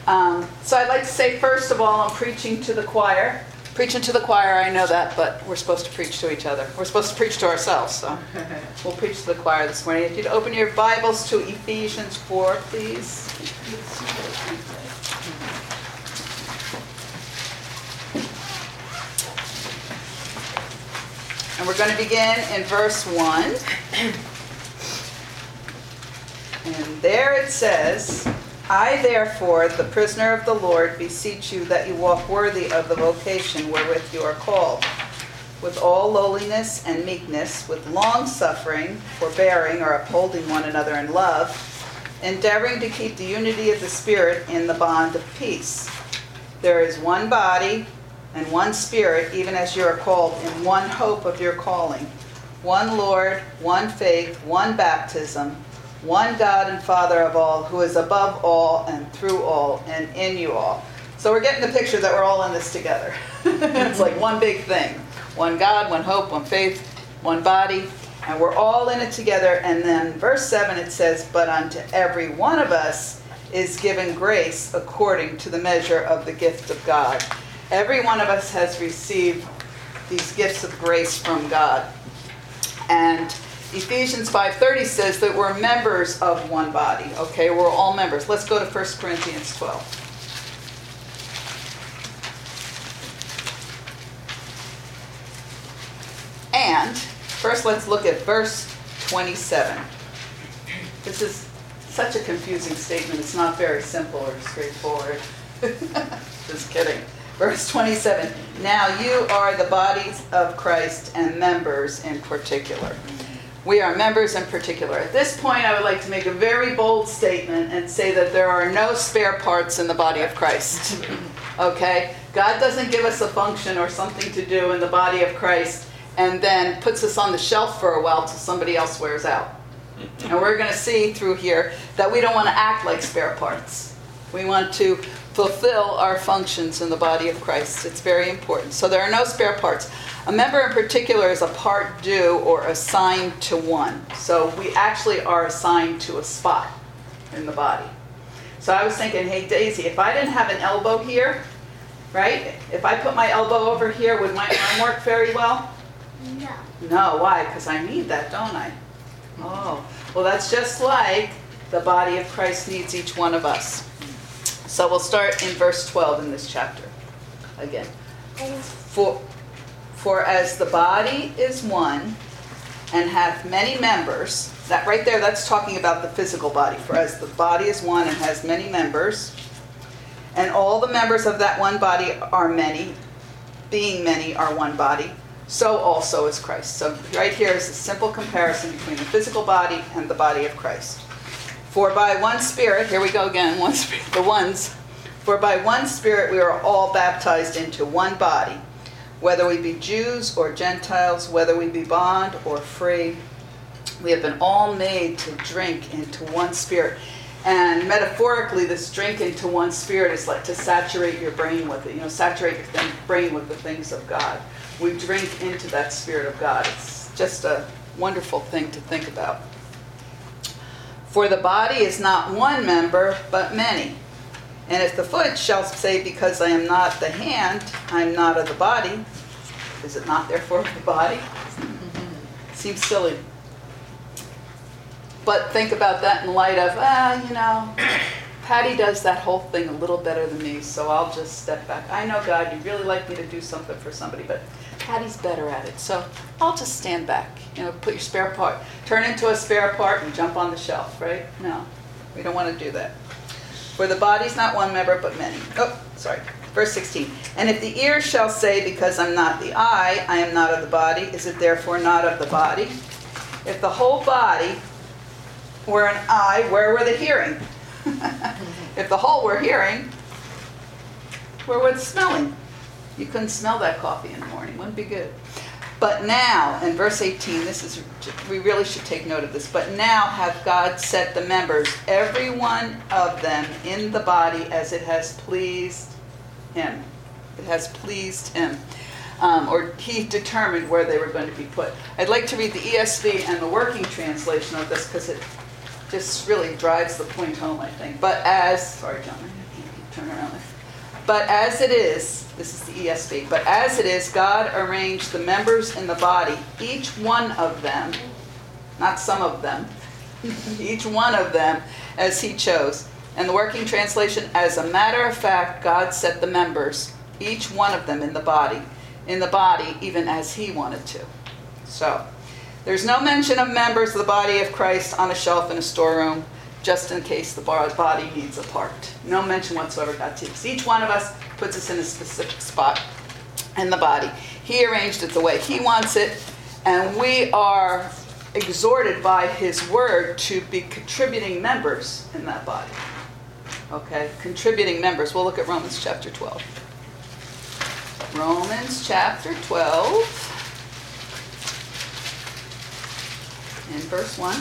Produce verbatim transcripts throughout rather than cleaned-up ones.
Um, so I'd like to say, first of all, I'm preaching to the choir. Preaching to the choir, I know that, but we're supposed to preach to each other. We're supposed to preach to ourselves, so we'll preach to the choir this morning. If you'd open your Bibles to Ephesians four, please. And we're going to begin in verse one. And there it says, I therefore, the prisoner of the Lord, beseech you that you walk worthy of the vocation wherewith you are called, with all lowliness and meekness, with long suffering, forbearing or upholding one another in love, endeavoring to keep the unity of the Spirit in the bond of peace. There is one body and one Spirit, even as you are called, in one hope of your calling, one Lord, one faith, one baptism, one God and Father of all, who is above all and through all and in you all. So we're getting the picture that we're all in this together. It's like one big thing. One God, one hope, one faith, one body, and we're all in it together. And then verse seven it says, but unto every one of us is given grace according to the measure of the gift of God. Every one of us has received these gifts of grace from God. And Ephesians five thirty says that we're members of one body. Okay, we're all members. Let's go to First Corinthians twelve. And first let's look at verse twenty-seven. This is such a confusing statement. It's not very simple or straightforward. Just kidding. Verse twenty-seven. Now you are the bodies of Christ and members in particular. We are members in particular. At this point, I would like to make a very bold statement and say that there are no spare parts in the body of Christ. Okay? God doesn't give us a function or something to do in the body of Christ and then puts us on the shelf for a while till somebody else wears out. And we're going to see through here that we don't want to act like spare parts. We want to fulfill our functions in the body of Christ. It's very important. So there are no spare parts. A member in particular is a part due or assigned to one. So we actually are assigned to a spot in the body. So I was thinking, hey Daisy, if I didn't have an elbow here, right? If I put my elbow over here, would my arm work very well? No. No, why? Because I need that, don't I? Oh, well that's just like the body of Christ needs each one of us. So we'll start in verse twelve in this chapter again. For, for as the body is one and hath many members, that right there, that's talking about the physical body. For as the body is one and has many members, and all the members of that one body are many, being many are one body, so also is Christ. So right here is a simple comparison between the physical body and the body of Christ. For by one Spirit, here we go again, one Spirit, the ones. For by one Spirit we are all baptized into one body, whether we be Jews or Gentiles, whether we be bond or free. We have been all made to drink into one Spirit. And metaphorically, this drink into one Spirit is like to saturate your brain with it. You know, saturate your th- brain with the things of God. We drink into that Spirit of God. It's just a wonderful thing to think about. For the body is not one member, but many. And if the foot shall say, because I am not the hand, I am not of the body, is it not therefore of the body? Seems silly. But think about that in light of, ah, you know, Patty does that whole thing a little better than me, so I'll just step back. I know, God, you'd really like me to do something for somebody, but Patty's better at it, so I'll just stand back. You know, put your spare part, turn into a spare part and jump on the shelf, right? No, we don't want to do that. For the body's not one member, but many. Oh, sorry. Verse sixteen. And if the ear shall say, because I'm not the eye, I am not of the body, is it therefore not of the body? If the whole body were an eye, where were the hearing? If the whole were hearing, where were the smelling? You couldn't smell that coffee in the morning. Wouldn't be good. But now, in verse eighteen, this is, we really should take note of this. But now hath God set the members, every one of them, in the body as it has pleased him. It has pleased him. Um, or he determined where they were going to be put. I'd like to read the E S V and the working translation of this because it just really drives the point home, I think. But as, sorry, John. turn around there. But as it is, this is the E S V, but as it is, God arranged the members in the body, each one of them, not some of them, each one of them as he chose. And the working translation, as a matter of fact, God set the members, each one of them in the body, in the body even as he wanted to. So, there's no mention of members of the body of Christ on a shelf in a storeroom, just in case the body needs a part. No mention whatsoever. God takes each one of us, puts us in a specific spot in the body. He arranged it the way he wants it, and we are exhorted by his word to be contributing members in that body. Okay, contributing members. We'll look at Romans chapter twelve. Romans chapter twelve, in verse one.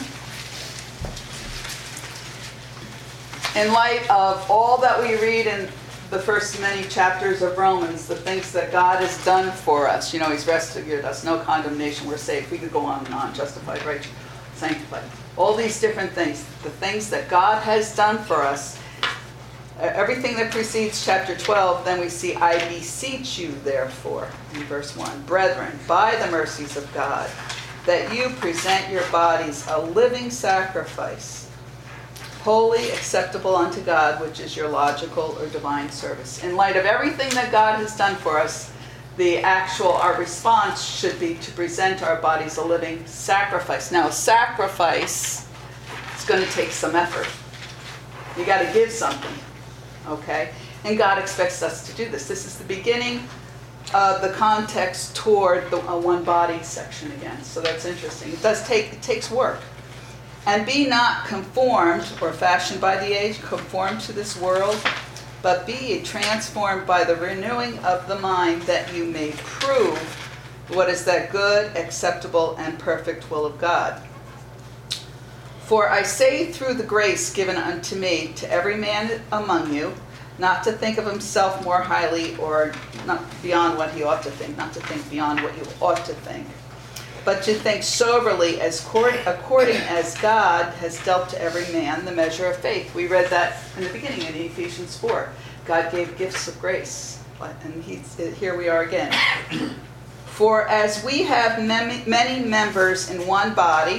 In light of all that we read in the first many chapters of Romans, the things that God has done for us, you know, he's rescued us, no condemnation, we're saved. We could go on and on, justified, righteous, sanctified. All these different things, the things that God has done for us, everything that precedes chapter twelve, then we see, I beseech you, therefore, in verse one, brethren, by the mercies of God, that you present your bodies a living sacrifice, holy, acceptable unto God, which is your logical or divine service. In light of everything that God has done for us, the actual, our response should be to present our bodies a living sacrifice. Now, sacrifice is going to take some effort. You got to give something, okay? And God expects us to do this. This is the beginning of the context toward the uh, one body section again. So that's interesting. It does take, it takes work. And be not conformed or fashioned by the age, conformed to this world, but be ye transformed by the renewing of the mind, that you may prove what is that good, acceptable, and perfect will of God. For I say through the grace given unto me to every man among you, not to think of himself more highly or not beyond what he ought to think, not to think beyond what you ought to think, but to think soberly as according as God has dealt to every man the measure of faith. We read that in the beginning in Ephesians four. God gave gifts of grace, and he's, here we are again. For as we have many members in one body,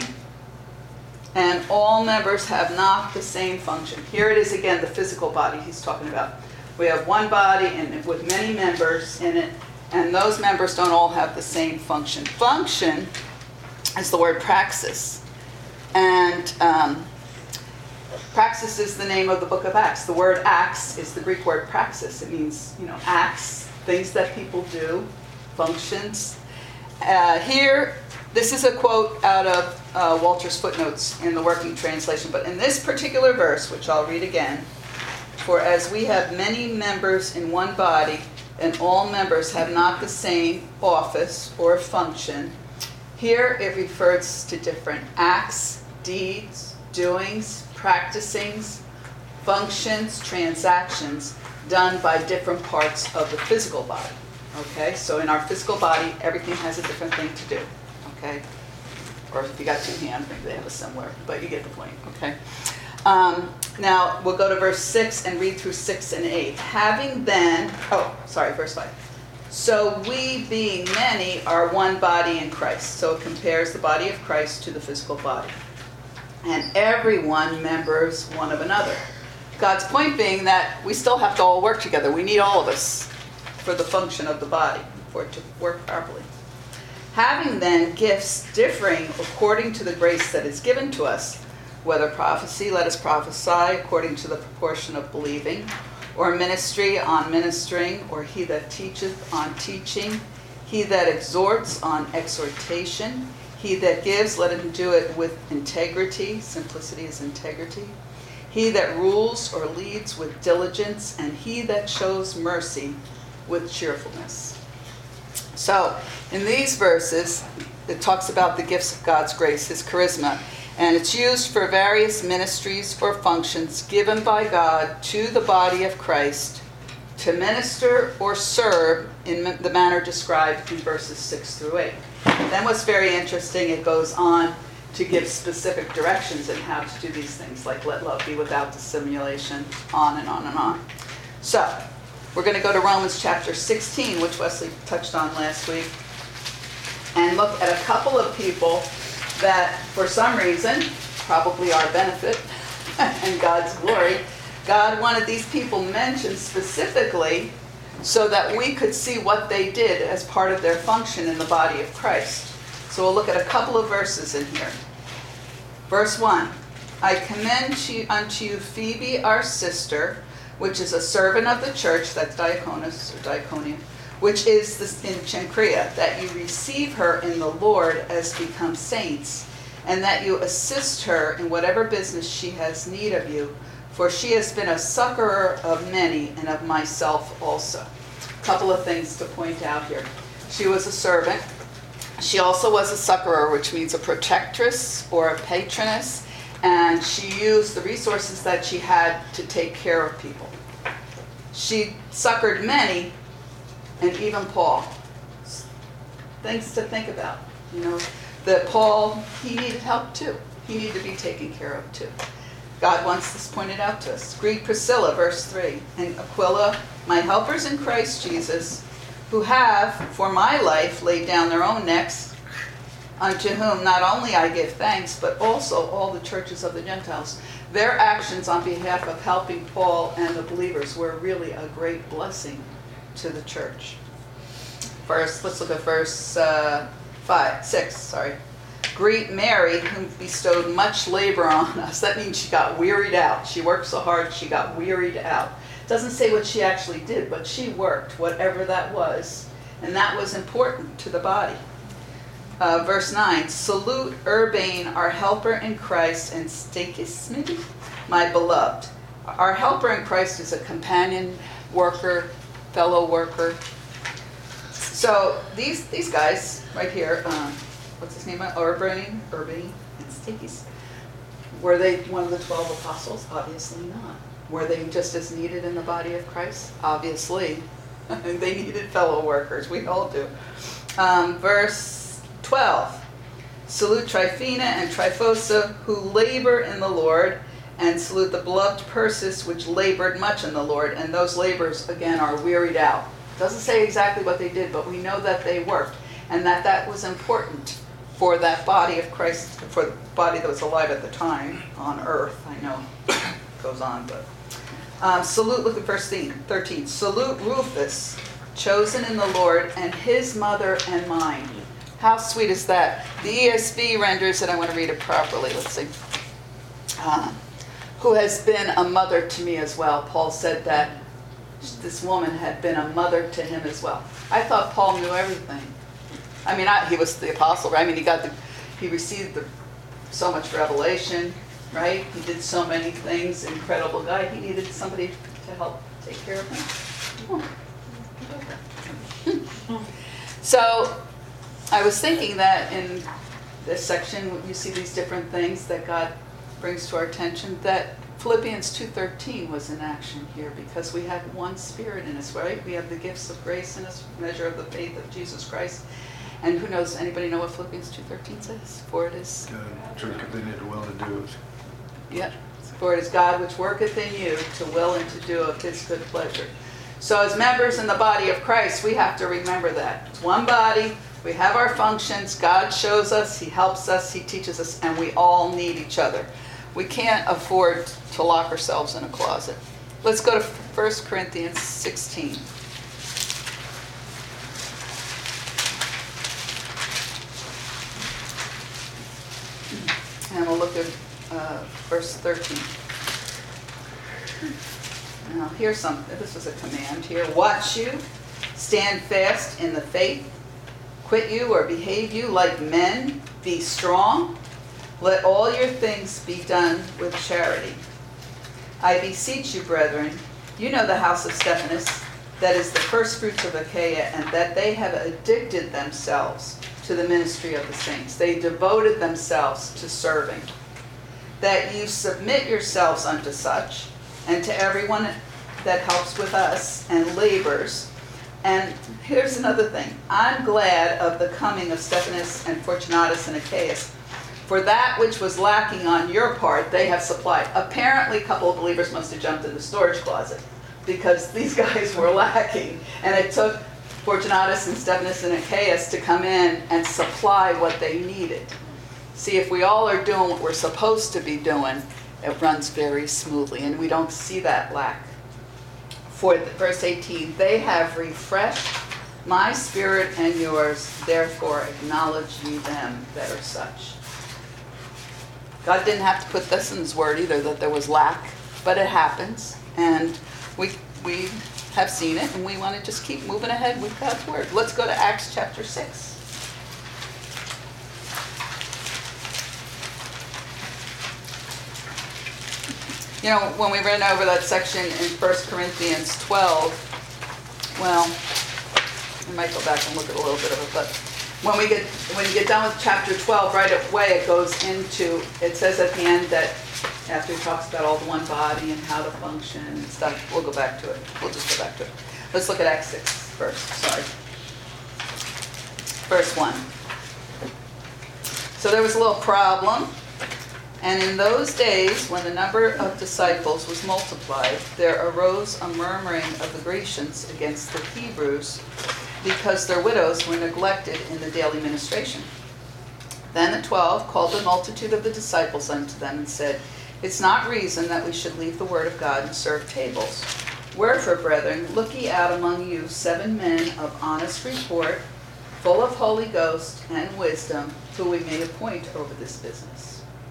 and all members have not the same function. Here it is again, the physical body he's talking about. We have one body and with many members in it, and those members don't all have the same function. Function is the word praxis. And um, praxis is the name of the book of Acts. The word acts is the Greek word praxis. It means, you know, acts, things that people do, functions. Uh, here, this is a quote out of uh, Walter's footnotes in the working translation. But in this particular verse, which I'll read again, for as we have many members in one body, and all members have not the same office or function. Here it refers to different acts, deeds, doings, practicings, functions, transactions done by different parts of the physical body. Okay, so in our physical body, everything has a different thing to do. Okay, or if you got two hands, maybe they have a similar, but you get the point. Okay. Um, now, we'll go to verse six and read through six and eight. Having then, oh, sorry, verse five. So we, being many, are one body in Christ. So it compares the body of Christ to the physical body. And everyone members one of another. God's point being that we still have to all work together. We need all of us for the function of the body, for it to work properly. Having then gifts differing according to the grace that is given to us, whether prophecy, let us prophesy according to the proportion of believing, or ministry on ministering, or he that teacheth on teaching, he that exhorts on exhortation, he that gives, let him do it with integrity. Simplicity is integrity. He that rules or leads with diligence, and he that shows mercy with cheerfulness. So, in these verses, it talks about the gifts of God's grace, his charisma, and it's used for various ministries or functions given by God to the body of Christ to minister or serve in the manner described in verses six through eight. Then what's very interesting, it goes on to give specific directions in how to do these things, like let love be without dissimulation, on and on and on. So, we're going to go to Romans chapter sixteen, which Wesley touched on last week, and look at a couple of people that, for some reason, probably our benefit and God's glory, God wanted these people mentioned specifically so that we could see what they did as part of their function in the body of Christ. So we'll look at a couple of verses in here. Verse one, I commend you, unto you Phoebe, our sister, which is a servant of the church, that's Diaconus or Diaconia, which is this in Cenchrea, that you receive her in the Lord as become saints, and that you assist her in whatever business she has need of you, for she has been a succorer of many and of myself also. A couple of things to point out here. She was a servant. She also was a succorer, which means a protectress or a patroness, and she used the resources that she had to take care of people. She succored many, and even Paul. Things to think about. You know, that Paul, he needed help too. He needed to be taken care of too. God wants this pointed out to us. Greet Priscilla, verse three, and Aquila, my helpers in Christ Jesus, who have, for my life, laid down their own necks, unto whom not only I give thanks, but also all the churches of the Gentiles. Their actions on behalf of helping Paul and the believers were really a great blessing to the church. First, let's look at verse uh, five, six, sorry. Greet Mary, whom bestowed much labor on us. That means she got wearied out. She worked so hard, she got wearied out. It doesn't say what she actually did, but she worked, whatever that was. And that was important to the body. Uh, verse nine, salute Urbane, our helper in Christ, and Stachys, maybe, my beloved. Our helper in Christ is a companion worker, fellow worker. So these these guys right here, um, what's his name? Urbane, Urbane, and Stachys. Were they one of the twelve apostles? Obviously not. Were they just as needed in the body of Christ? Obviously. They needed fellow workers. We all do. Um, verse twelve. Salute Tryphena and Tryphosa, who labor in the Lord, and salute the beloved Persis, which labored much in the Lord. And those labors, again, are wearied out. Doesn't say exactly what they did, but we know that they worked, and that that was important for that body of Christ, for the body that was alive at the time on earth. I know it goes on, but um, salute, look at verse thirteen. Salute Rufus, chosen in the Lord, and his mother and mine. How sweet is that? The E S V renders it, I want to read it properly, let's see. Uh, who has been a mother to me as well. Paul said that this woman had been a mother to him as well. I thought Paul knew everything. I mean, I, he was the apostle, right? I mean, he got the, he received the, so much revelation, right? He did so many things, incredible guy. He needed somebody to help take care of him. Oh. So, I was thinking that in this section, you see these different things that God brings to our attention, that Philippians two thirteen was in action here because we have one Spirit in us, right? We have the gifts of grace in us, measure of the faith of Jesus Christ. And who knows, anybody know what Philippians two thirteen says? For it is... God worketh in it will to do it. Yep. For it is God which worketh in you to will and to do of his good pleasure. So as members in the body of Christ, we have to remember that. It's one body, we have our functions, God shows us, he helps us, he teaches us, and we all need each other. We can't afford to lock ourselves in a closet. Let's go to First Corinthians sixteen. And we'll look at uh, verse thirteen. Now, here's some, this was a command here. Watch you, stand fast in the faith, quit you or behave you like men, be strong. Let all your things be done with charity. I beseech you, brethren, you know the house of Stephanas, that is the first fruits of Achaia, and that they have addicted themselves to the ministry of the saints. They devoted themselves to serving. That you submit yourselves unto such, and to everyone that helps with us and labors. And here's another thing. I'm glad of the coming of Stephanas and Fortunatus and Achaeus, for that which was lacking on your part, they have supplied. Apparently, a couple of believers must have jumped in the storage closet. because these guys were lacking. And it took Fortunatus and Stephanus and Achaeus to come in and supply what they needed. See, if we all are doing what we're supposed to be doing, it runs very smoothly, and we don't see that lack. For the, verse eighteen, they have refreshed my spirit and yours, therefore acknowledge ye them that are such. God didn't have to put this in his word either, that there was lack, but it happens, and we we have seen it, and we want to just keep moving ahead with God's word. Let's go to Acts chapter six. You know, when we ran over that section in First Corinthians twelve, well, we might go back and look at a little bit of it, but when we get when you get done with chapter twelve, right away it goes into, it says at the end that after he talks about all the one body and how to function and stuff, we'll go back to it. We'll just go back to it. Let's look at Acts six first, sorry. Verse one. So there was a little problem. And in those days, when the number of disciples was multiplied, there arose a murmuring of the Grecians against the Hebrews, because their widows were neglected in the daily ministration. Then the twelve called the multitude of the disciples unto them and said, It's not reason that we should leave the word of God and serve tables. Wherefore, brethren, look ye out among you seven men of honest report, full of Holy Ghost and wisdom, who we may appoint over this business.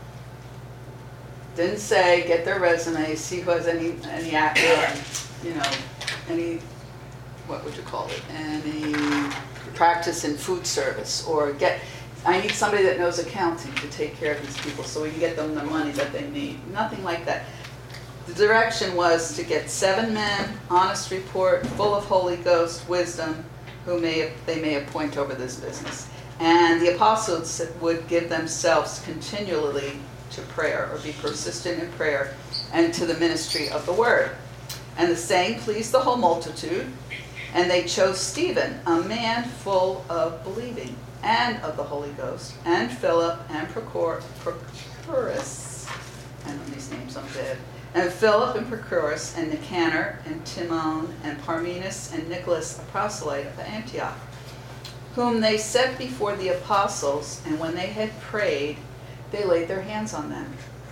Didn't say get their resumes, see who has any, any, uh, you know, any, what would you call it, any practice in food service, or get, I need somebody that knows accounting to take care of these people so we can get them the money that they need. Nothing like that. The direction was to get seven men, honest report, full of Holy Ghost, wisdom, who may they may appoint over this business. And the apostles would give themselves continually to prayer, or be persistent in prayer, and to the ministry of the word. And the saying pleased the whole multitude, and they chose Stephen, a man full of believing, and of the Holy Ghost, and Philip, and Procor- Prochorus, I know these names, I'm dead, and Philip, and Prochorus, and Nicanor, and Timon, and Parmenas, and Nicholas, a proselyte of Antioch, whom they set before the apostles, and when they had prayed, they laid their hands on them.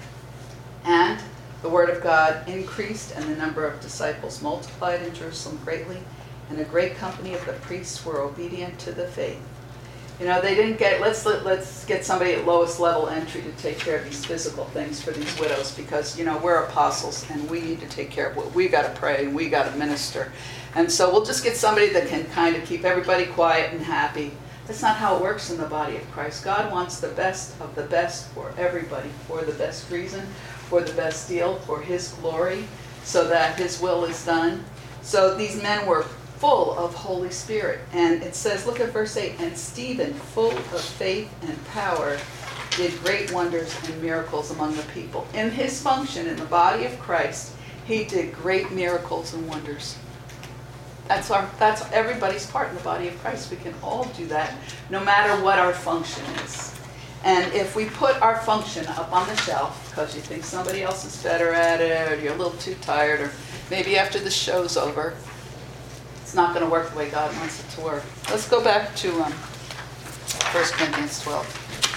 And the word of God increased, and the number of disciples multiplied in Jerusalem greatly, and a great company of the priests were obedient to the faith. You know, they didn't get, let's let, let's get somebody at lowest level entry to take care of these physical things for these widows, because, you know, we're apostles, and we need to take care of what we got to pray, and we got to minister. And so we'll just get somebody that can kind of keep everybody quiet and happy. That's not how it works in the body of Christ. God wants the best of the best for everybody, for the best reason, for the best deal, for his glory, so that his will is done. So these men were full of Holy Spirit. And it says, look at verse eight, and Stephen, full of faith and power, did great wonders and miracles among the people. In his function in the body of Christ, he did great miracles and wonders. That's our, that's everybody's part in the body of Christ. We can all do that, no matter what our function is. And if we put our function up on the shelf because you think somebody else is better at it, or you're a little too tired, or maybe after the show's over, it's not going to work the way God wants it to work. Let's go back to um, First Corinthians twelve.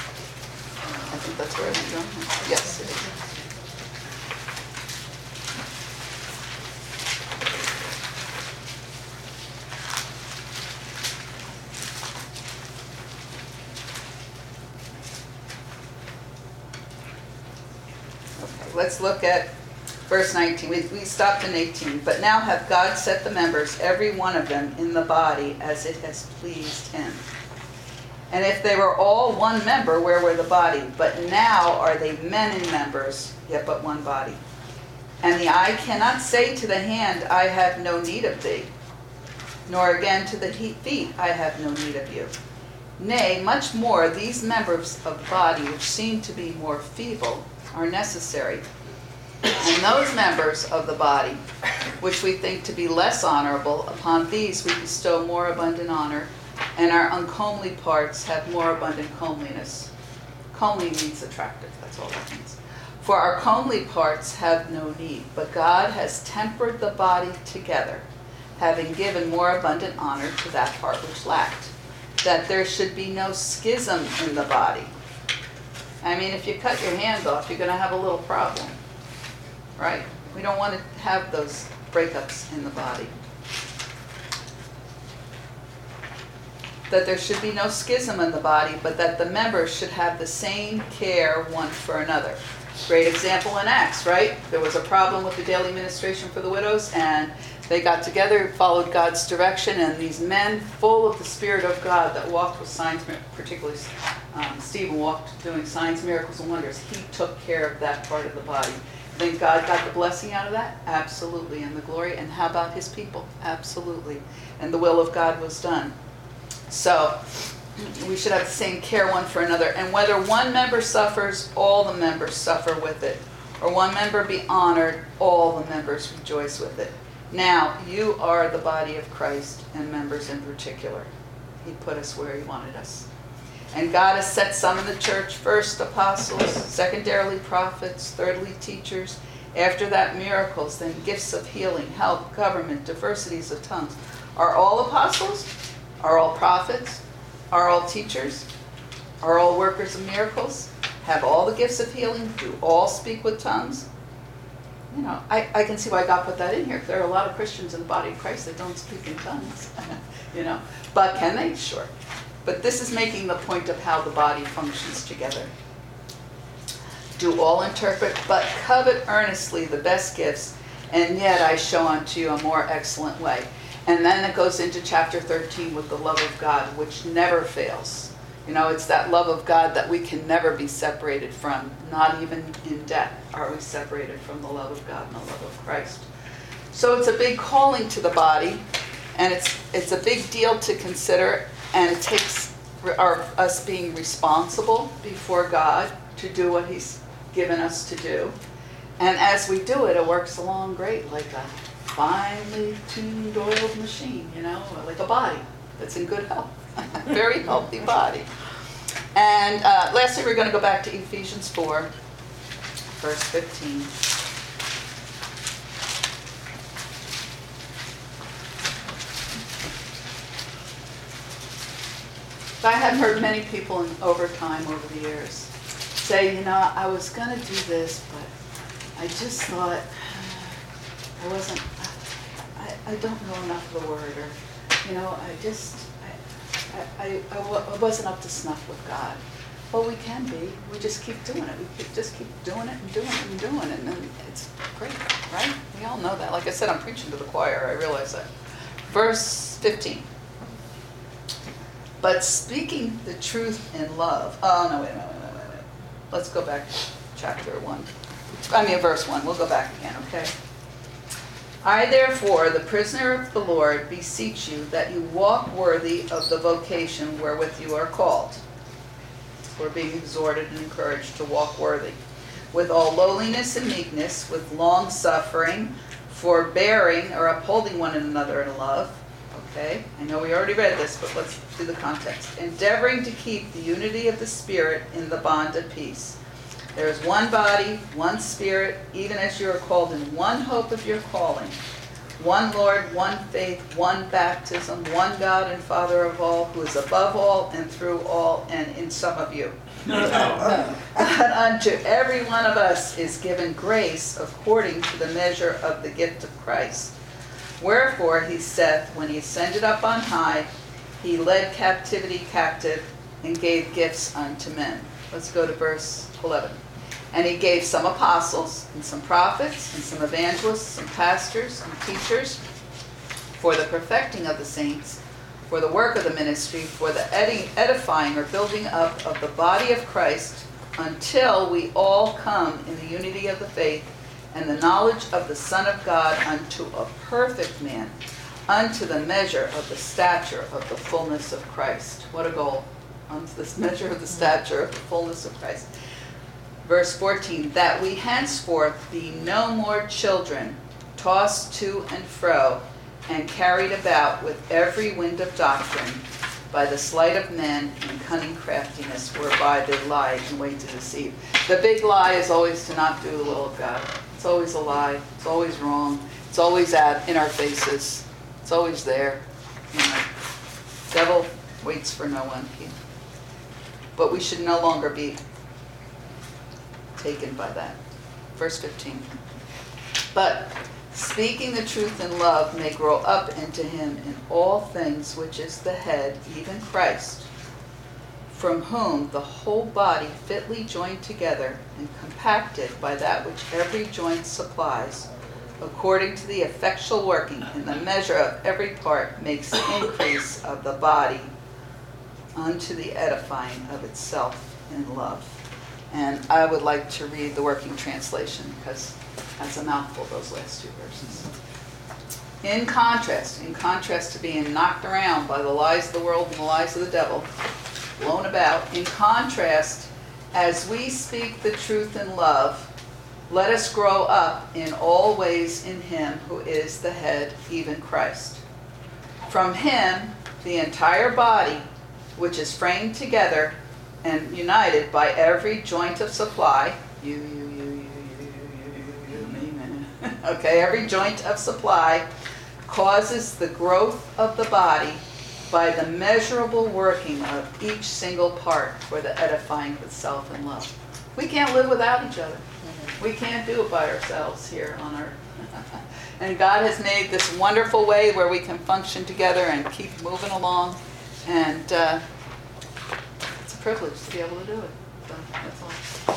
I think that's where I'm going. Yes, it is. Let's look at verse nineteen. We, we stopped in eighteen. But now hath God set the members, every one of them, in the body as it has pleased him. And if they were all one member, where were the body? But now are they many members, yet but one body. And the eye cannot say to the hand, I have no need of thee, nor again to the feet, I have no need of you. Nay, much more, these members of the body, which seem to be more feeble, are necessary. And those members of the body, which we think to be less honorable, upon these we bestow more abundant honor, and our uncomely parts have more abundant comeliness. Comely means attractive, that's all that means. For our comely parts have no need, but God has tempered the body together, having given more abundant honor to that part which lacked, that there should be no schism in the body. I mean, if you cut your hand off, you're going to have a little problem, right? We don't want to have those breakups in the body. That there should be no schism in the body, but that the members should have the same care one for another. Great example in Acts, right? There was a problem with the daily ministration for the widows, and they got together, followed God's direction, and these men full of the Spirit of God that walked with signs, particularly um, Stephen walked doing signs, miracles, and wonders. He took care of that part of the body. Think God got the blessing out of that? Absolutely. And the glory. And how about his people? Absolutely. And the will of God was done. So we should have the same care one for another. And whether one member suffers, all the members suffer with it. Or one member be honored, all the members rejoice with it. Now, you are the body of Christ, and members in particular. He put us where he wanted us. And God has set some in the church, first apostles, secondarily prophets, thirdly teachers, after that miracles, then gifts of healing, help, government, diversities of tongues. Are all apostles? Are all prophets? Are all teachers? Are all workers of miracles? Have all the gifts of healing? Do all speak with tongues? You know, I, I can see why God put that in here. There are a lot of Christians in the body of Christ that don't speak in tongues. You know, but can they? Sure. But this is making the point of how the body functions together. Do all interpret, but covet earnestly the best gifts, and yet I show unto you a more excellent way. And then it goes into chapter thirteen with the love of God, which never fails. You know, it's that love of God that we can never be separated from. Not even in death are we separated from the love of God and the love of Christ. So it's a big calling to the body, and it's it's a big deal to consider, and it takes our, us being responsible before God to do what he's given us to do. And as we do it, it works along great, like a finely tuned, oiled machine, you know, like a body that's in good health. Very healthy body. And uh, lastly, we're going to go back to Ephesians four, verse fifteen. I have heard many people in overtime over the years say, you know, I was going to do this, but I just thought I wasn't, I, I don't know enough of the word, or, you know, I just, I, I, I, I wasn't up to snuff with God. Well, we can be. We just keep doing it. We keep, just keep doing it and doing it and doing it, and then it's great, right? We all know that. Like I said, I'm preaching to the choir. I realize that. Verse fifteen. But speaking the truth in love. Oh, no, wait, wait, wait, wait, wait. Let's go back to chapter one. I mean, verse one. We'll go back again, okay? I, therefore, the prisoner of the Lord, beseech you that you walk worthy of the vocation wherewith you are called. We're being exhorted and encouraged to walk worthy. With all lowliness and meekness, with long suffering, forbearing or upholding one another in love. Okay, I know we already read this, but let's do the context. Endeavoring to keep the unity of the Spirit in the bond of peace. There is one body, one Spirit, even as you are called in one hope of your calling. One Lord, one faith, one baptism, one God and Father of all, who is above all and through all and in some of you. And unto every one of us is given grace according to the measure of the gift of Christ. Wherefore he saith, when he ascended up on high, he led captivity captive and gave gifts unto men. Let's go to verse eleven. And he gave some apostles, and some prophets, and some evangelists, some pastors, and teachers, for the perfecting of the saints, for the work of the ministry, for the edifying or building up of the body of Christ, until we all come in the unity of the faith, and the knowledge of the Son of God, unto a perfect man, unto the measure of the stature of the fullness of Christ. What a goal. Unto this measure of the stature of the fullness of Christ. Verse fourteen, that we henceforth be no more children, tossed to and fro, and carried about with every wind of doctrine, by the sleight of men and cunning craftiness whereby they lie and wait to deceive. The big lie is always to not do the will of God. It's always a lie. It's always wrong. It's always out in our faces. It's always there. You know, devil waits for no one. But we should no longer be taken by that. Verse fifteen. But speaking the truth in love may grow up into him in all things, which is the head, even Christ, from whom the whole body fitly joined together and compacted by that which every joint supplies, according to the effectual working in the measure of every part, makes the increase of the body unto the edifying of itself in love. And I would like to read the working translation because that's a mouthful, those last two verses. In contrast, in contrast to being knocked around by the lies of the world and the lies of the devil, blown about, in contrast, as we speak the truth in love, let us grow up in all ways in him who is the head, even Christ. From him, the entire body, which is framed together and united by every joint of supply, you, you, you, you, you, you, you, you, me, me. Okay, every joint of supply causes the growth of the body by the measurable working of each single part for the edifying of itself in love. We can't live without each other. We can't do it by ourselves here on earth. And God has made this wonderful way where we can function together and keep moving along. And uh, it's a privilege to be able to do it. So that's all.